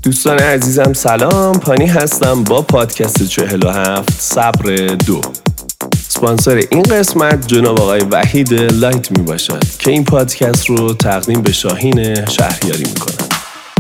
دوستان عزیزم سلام، پانی هستم با پادکست 47 صبر 2. اسپانسر این قسمت جناب آقای وحید لایت می باشد که این پادکست رو تقدیم به شاهین شهریاری می کنم.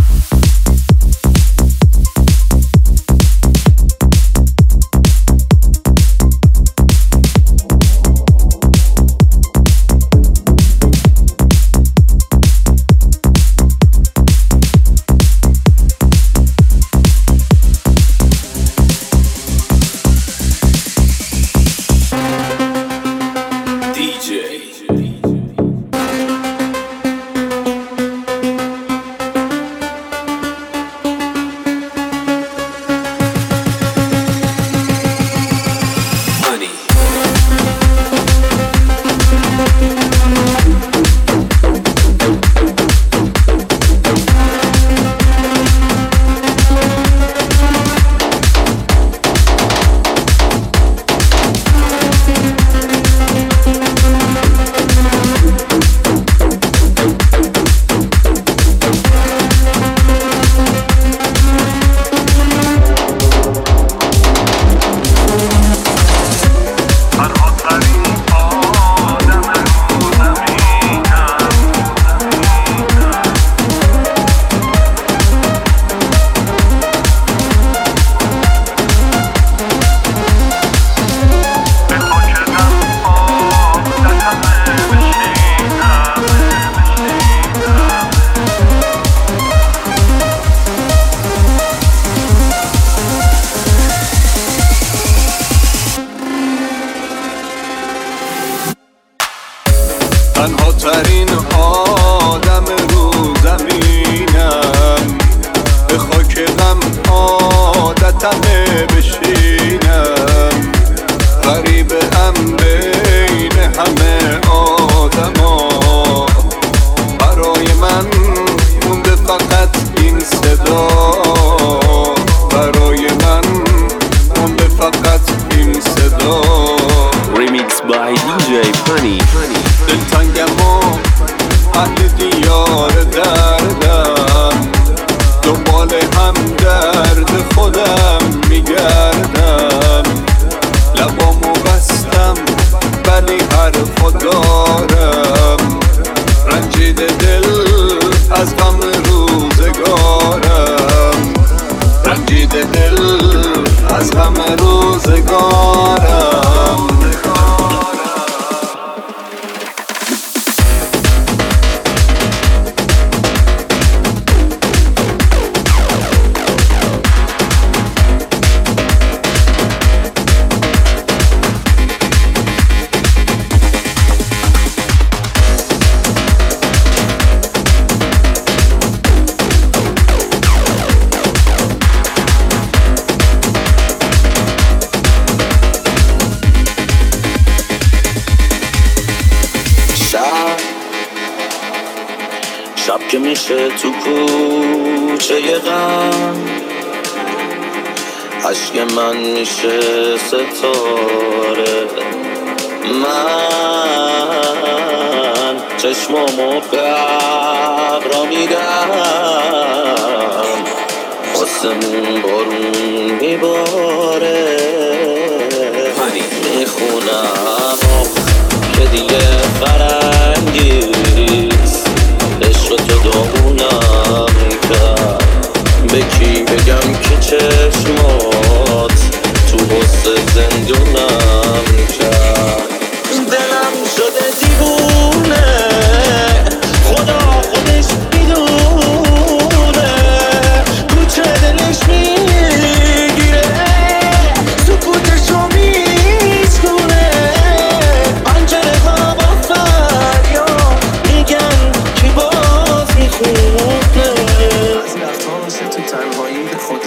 تنها ترین آدم رو زمینم، به خاک غم عادتمه بشینم، غریبم بین همه آدما، برای من مونده فقط این صدا، برای من مونده فقط این صدا. Remix by DJ Pani. دلتنگم و اهل دیار دردم، دنبال هم درد خودم میگردم، لبامو بستم ولی حرفا دارم، رنجیده دل از غم روزگارم، رنجیده دل از غم روزگارم. شب که میشه تو کوچه غم، عشق من میشه ستاره، من چشمامو ببرا میدم، آسمون بارون میباره، میخونم که دیگه فرنگیست، عشق تو داغونم کرد، به کی بگم که چشمات تو حسن زندونم کرد، دلم شده دیوونه، خدا خودش میدونه، کوچه دلش میگیره، سکوتشو میشکونه، پنجره ها با فریاد میگن کی باز میخونه، از وقتا واسه تو تنهایی به خود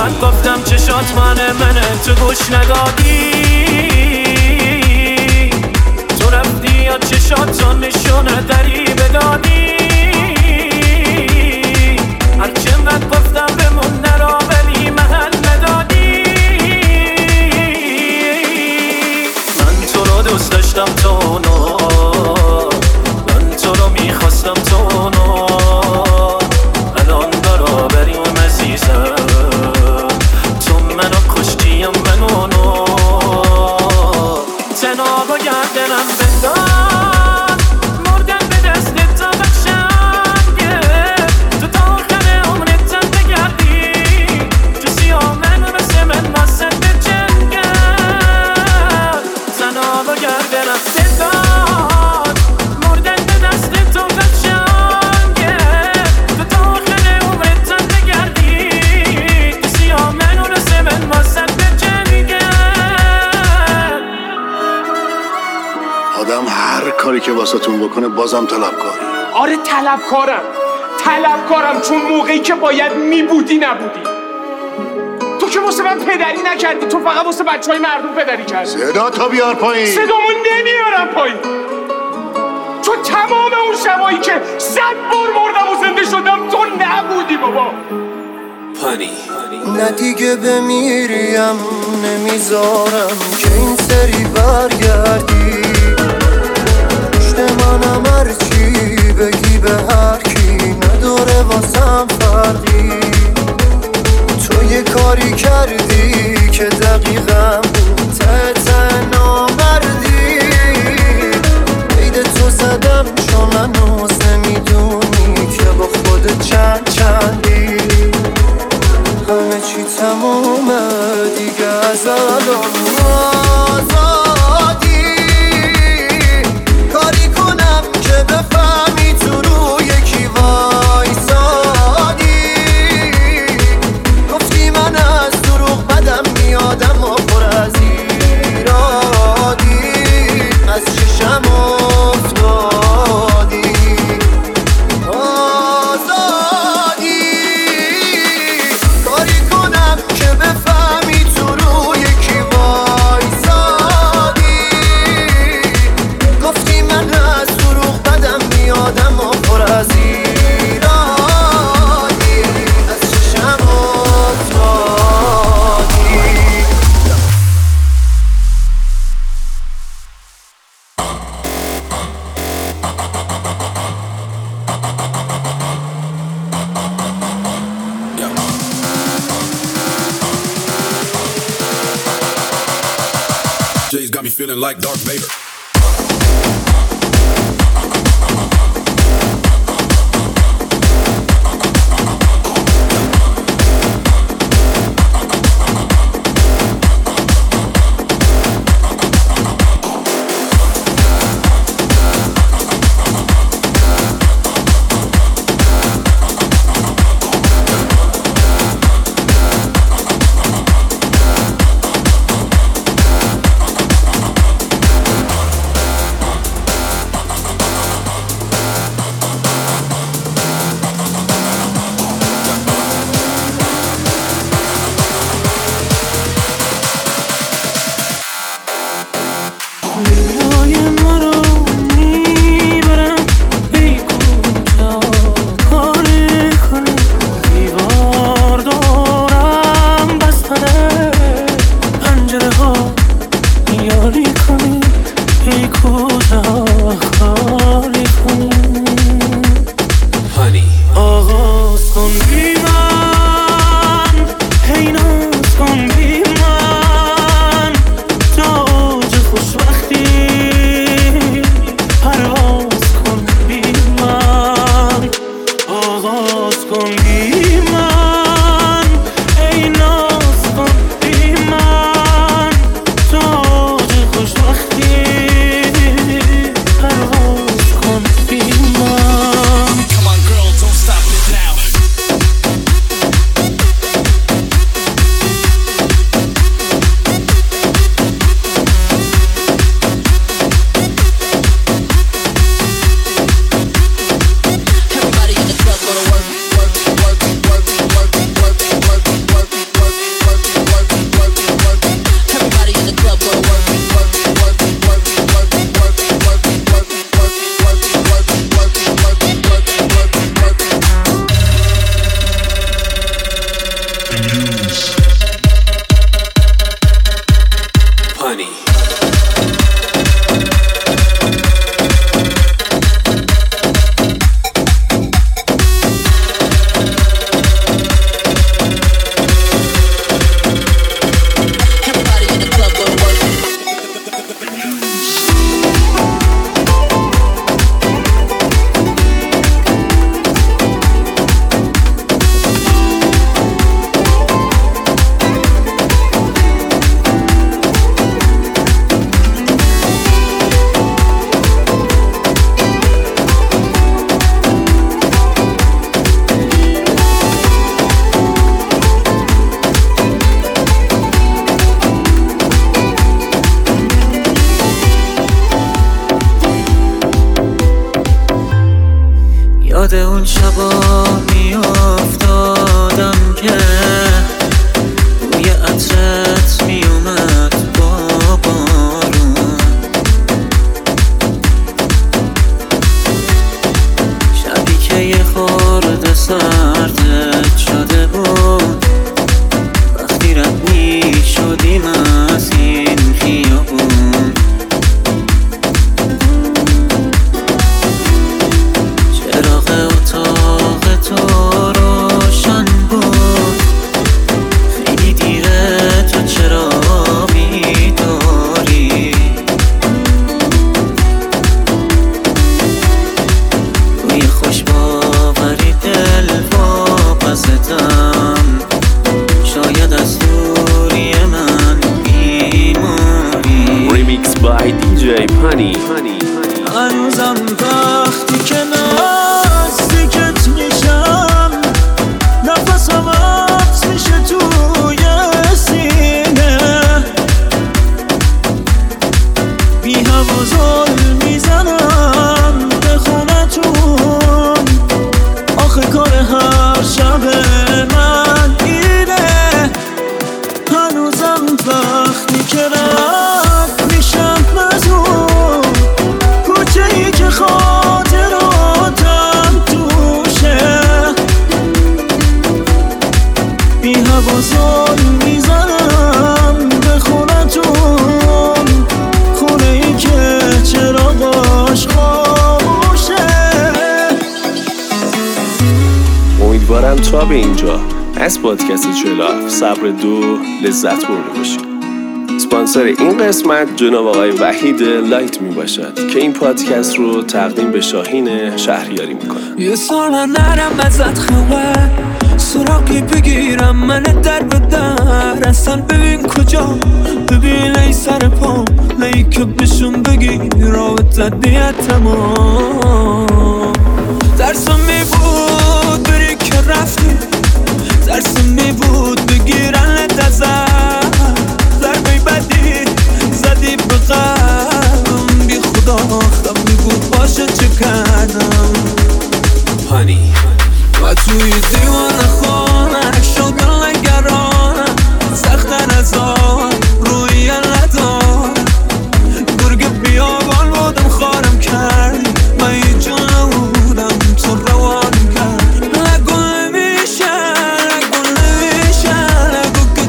چقدر گفتم چشات منه تو گوش ندادی، تو رفتی یا چشات نشونه دری بدادی. هر چقدر گفتم بمون نرا ولی محل ندادی. من تو رو دوست داشتم تو نو، من تو رو میخواستم تو نو، الان برابریم عزیزم، تو منو کشتیم منو نو. تناب و گردنم بنداز مردم به دست تا بخشنگه، تو تا آخر عمرت هم بگردی تو سیاه من مثل من واسه به جنگم. تناب و گردنم بنداز مردم به دست تا بخشنگه، تو تا آخر عمرت هم بگردی تو سیاه من مثل من واسه به جنگم. آدم هر کاری که واسهتون بکنه بازم طلبکاره. آره طلبکارم چون موقعی که باید میبودی نبودی. تو که واسه من پدری نکردی، تو فقط واسه بچهای مردم پدری کردی. صدا تا بیار پایین. صدامو نمیارم پایین. تو تمام اون شبایی که 100 بار مردم و زنده شدم تو نبودی بابا. نه دیگه بمیریم نمیذارم که این سری برگردی. پشت منم هرچی بگی به هر کی نداره واسم فرقی. تو یه کاری کردی که دقیقم بود ته نامردی. عید تو زدم چون هنوز نمیدونی که با خودت چندی. همه چی تمومه دیگه از الان آزادی. کاری کنم که بفهمی تو روی کی وایسادی. گفتی من از دروغ بدم میادم و پر از ایرادی. از چشم افتادی آزادی. کاری کنم که بفهمی تو روی کی وایسادی. گفتی من از دروغ بدم میادم و پر از ایرادی. از چشم افتادی. Jay's got me feeling like Darth Vader. هانی. یاد اون شبا میافتادم که بوی عطرت میومد با بارون، شبی که یه خورده سردت شده بود وقتی رد میشدیم از این خیابون. هنوزم وقتی که نزدیکت میشم نفسم حبس میشه توی سینه، بی هوا زل میزنم به خونتون، آخه کار هر شب من اینه. هنوزم وقتی که رد میشم مزون کوچه‌ای که خاطراتم توشه، بی هوا زل میزنم به خونتون، خونه‌ای که چراغاش خاموشه. امیدوارم تا به اینجا از پادکست 47 صبر 2 لذت برده باشید. اسپانسر این قسمت جناب آقای وحید لایت می باشد که این پادکست رو تقدیم به شاهین شهریاری میکنه. یه سال نرم ازت خبر سراغی بگیرم من در به در، اصلا ببین کجا، ببین ای سر پا لی که بشون بگی رابطه دیت تمام. ترسم می بود بری که رفتی، ترسم می بود بگیرن ازت، ضربه بدی زدی به قلبم، بی خدا خمی بود باشه چه کردم. هانی و توی دیوان خانه شدن نگرانم، سختن از آن روی ندارم، گرگ بیابان بودم خارم کردی، من یه جا نبودم تو روان کرد. نگو نمیشه نگو که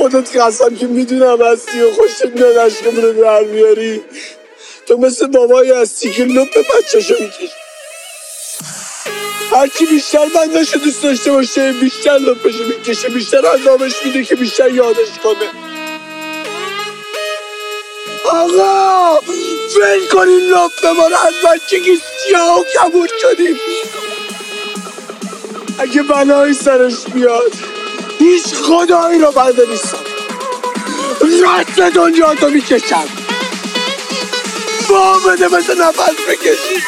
خودت قسم که میدونم هستی و خوشت میاد عشقمون رو در میاری. تو مثل بابایی هستی که لپ بچه‌شو میکشی. هرچی بیشتر بنداشو دوست داشته باشه بیشتر لپشو میکشه، بیشتر عذابش میده که بیشتر یادش کنه. آقا ول کنین لپ ما رو، از بچگی سیاه و کبود شدیم. اگه بلایی سرش بیاد هیچ خدایی رو بنده نیستم، رد دنیا تو میکشم. با بده مثل نفس بکشی.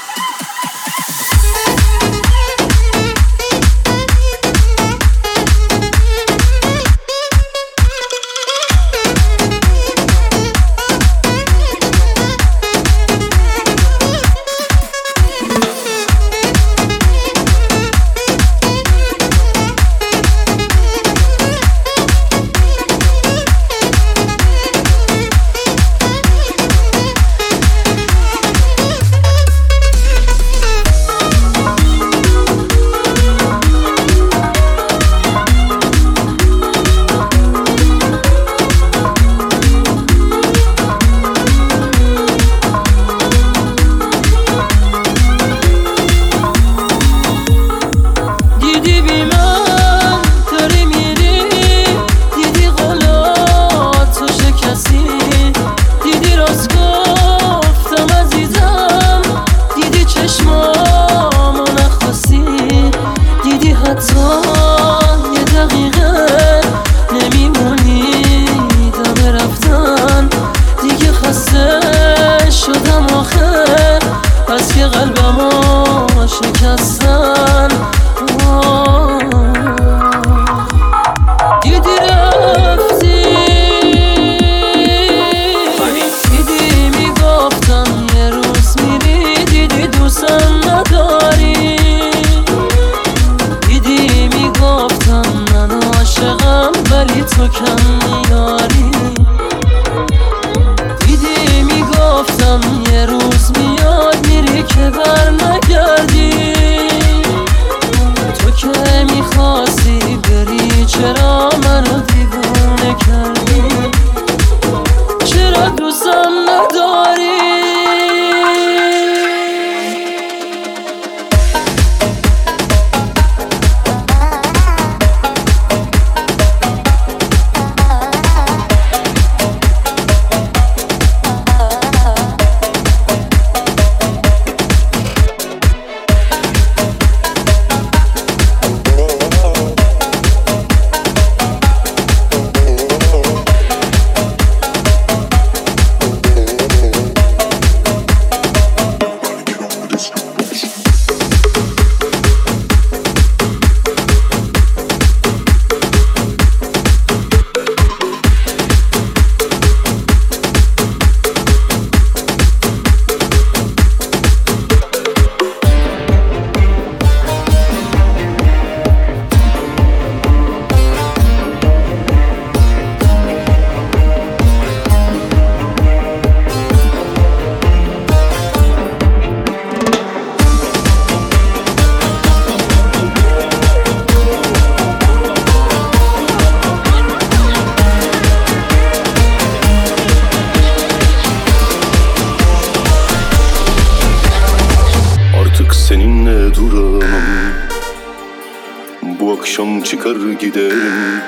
Bu akşam çıkar giderim,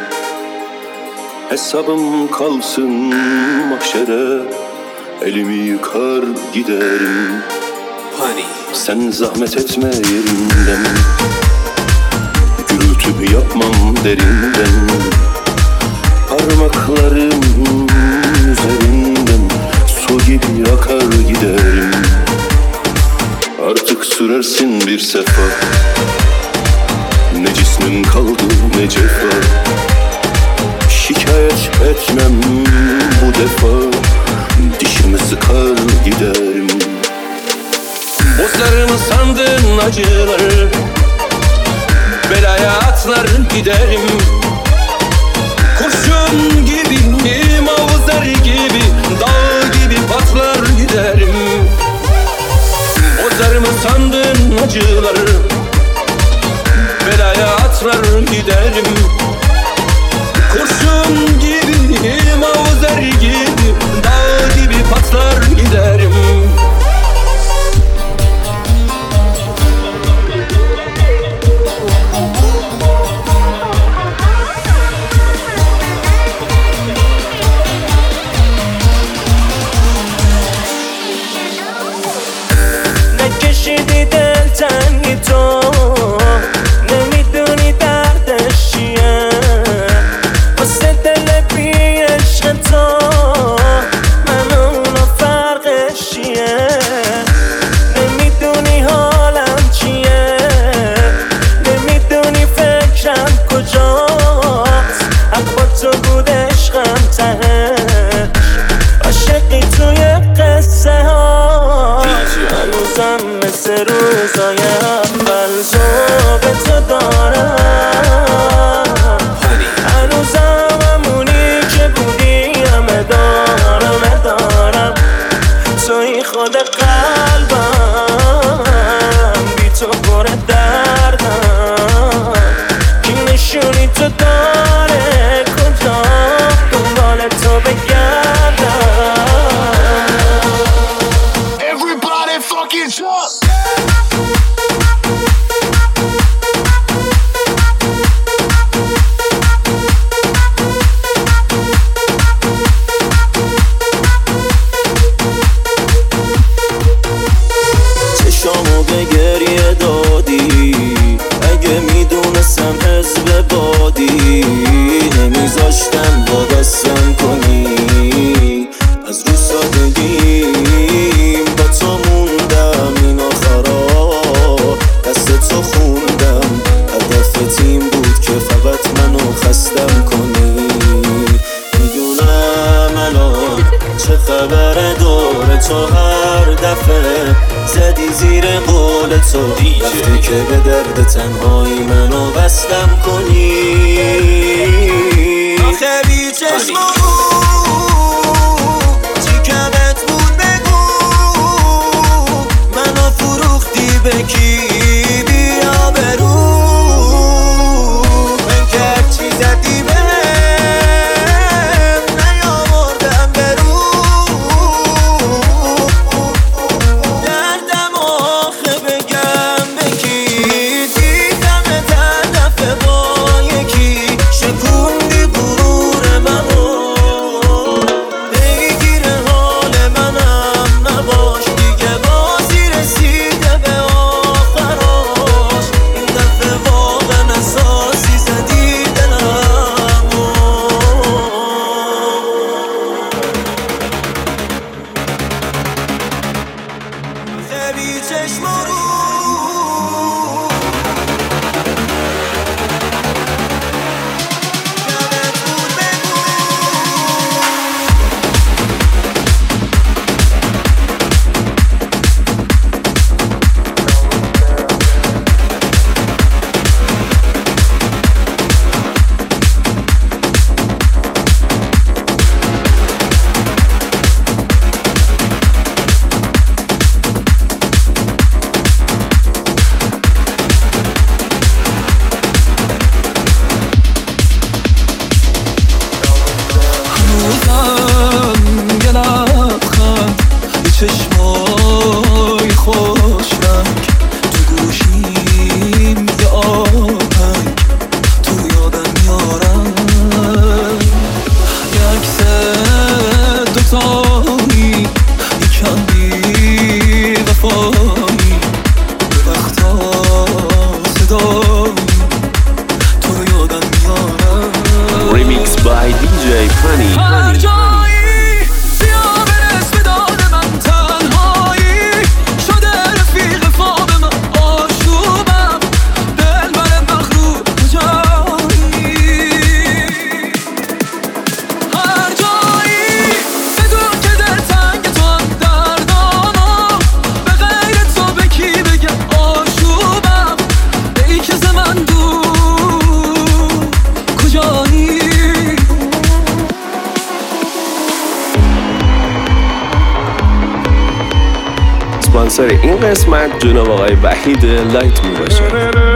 hesabım kalsın mahşere, elimi yıkar giderim. Sen zahmet etme yerimden, gürültü yapmam derinden. Parmaklarım üzerinden su gibi akar giderim. Artık sürersin bir sefa, ne cismin kaldı ne cefa. Şikayet etmem bu defa, dişimi sıkar giderim. Bozlarımı sandın acıları, belaya atlar giderim. Kurşun gibi, mavzer gibi, dağ gibi patlar giderim. Bozlarımı sandın acıları, belaya atlar giderim. Kurşun gibi تو من اونا فرقش چیه نمیدونی حالم چیه نمیدونی فکرم کجاست حق با تو بود عشقم تهش عاشقی توی قصه ها هنوزم مثل روزای اول ذوق تو دارم هنوزم همونی که بودی همه دارم توی خود قلبم بی تو پر دردم کی نشونی تو داره کجا دنبال تو بگردم Everybody fucking jump! چشامو به گریه دادی اگه میدونستم حزب بادی نمیذاشتم وابستم کنی از رو سادگیم با تو موندم این آخرا دست تو خوندم هدف تیم بود که فقط منو خستم کنی میدونم الان چه خبره دور تو هر دفعه زدی زیر قول تو وقتی که به درد تنهایی منو وصلم کنی آخه بی چشم چی کمت بود بگو منو فروختی به کی بیا برو من که چی زدی بهم نیاوردم برو دردم آخه بگم به کی دیدم تن دفعه با یکی شکوندی غرور منو پیگیر حال منم نباش دیگه بازی رسیده به آخراش این دفعه واقعا اساسی زدی دلمو خبی چشم رو کمت بود بگو هنوزم یه لبخند یه چشمای خوش رنگ تو گوشیم یه آهنگ تو یادم میارم یه عکس دوتایی یکم بی وفایی یه وقتا صدایی تو یادم میارم Remix by DJ Funny. هر جایی بیا برس به داد من تنهایی شده رفیق خواب من آشوبم دلبر مغرور کجایی هر جایی بدون که دلتنگ تو هم دردامو به غیر تو به کی بگم آشوبم ای که ز من دور کجایی اسپانسر این قسمت جناب آقای وحید لایت می باشه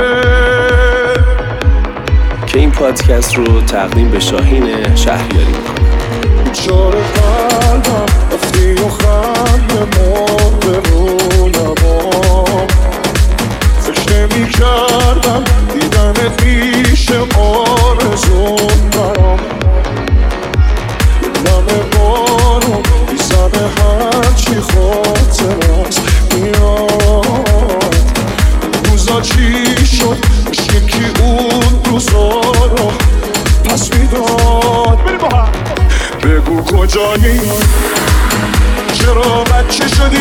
که این پادکست رو تقدیم به شاهین شهریاری میکنه. جار قلبم رفتی و خنده مرده رو لبام فکر نمی کردم دیدنت میشه آرزون برام نمه بارون میزنه هرچی خاطر است میاد روزا چی شد مثل کی اون روزا رو پس میداد بگو کجایی؟ چرا بچه شدی؟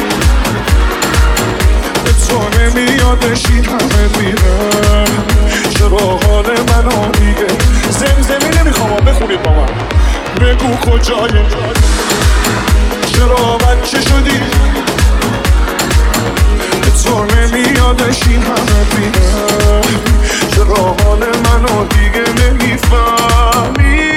به تو نمیادش این همه میره. چرا حال منو دیگه زمزمی نمیخوام بخونید با من. بگو کجایی؟ چرا بچه شدی؟ به تو نمیادش این همه میره. چرا حال منو دیگه نمیفهمی؟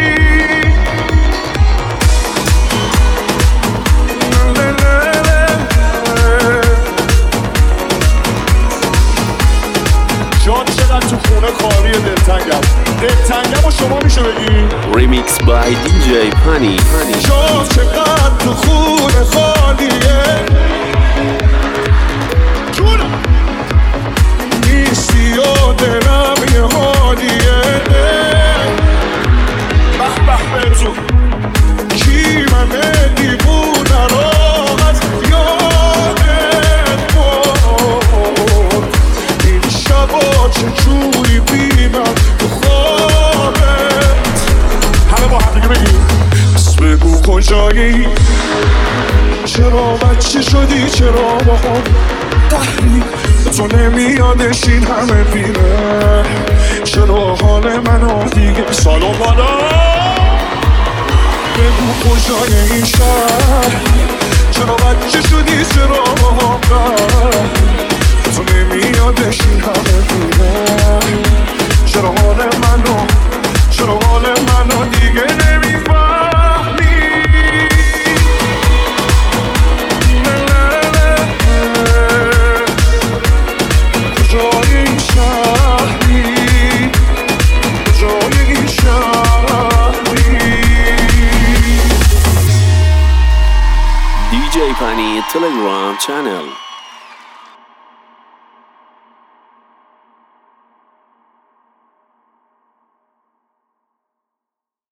جان چقدر تو خونه کاری دلتنگم و شما میشه بگی ریمیکس بای دیجی پانی. جان چقدر تو خونه خالیه، جونم نیستی و دلم یه حالیه. به به تو کی منه دیوونه رو از یادت برد. این شبا چجوری بیمم تو خوابت. همه با هم دیگه بگیم بس بگو کجایی؟ چرا بچه شدی؟ چرا با هم قهری؟ تو نمیادش این همه بیره. چرا حال منو دیگه سالون بالا؟ بگو کجای این شهر؟ چرا بچه شدی؟ چرا با هم قهر؟ تو نمیادش این همه بیره. چرا حال منو دیگه نمیفهمی؟ کجای این شهری؟ کجای این شهری؟ دیجی پانی تلگرام چنل.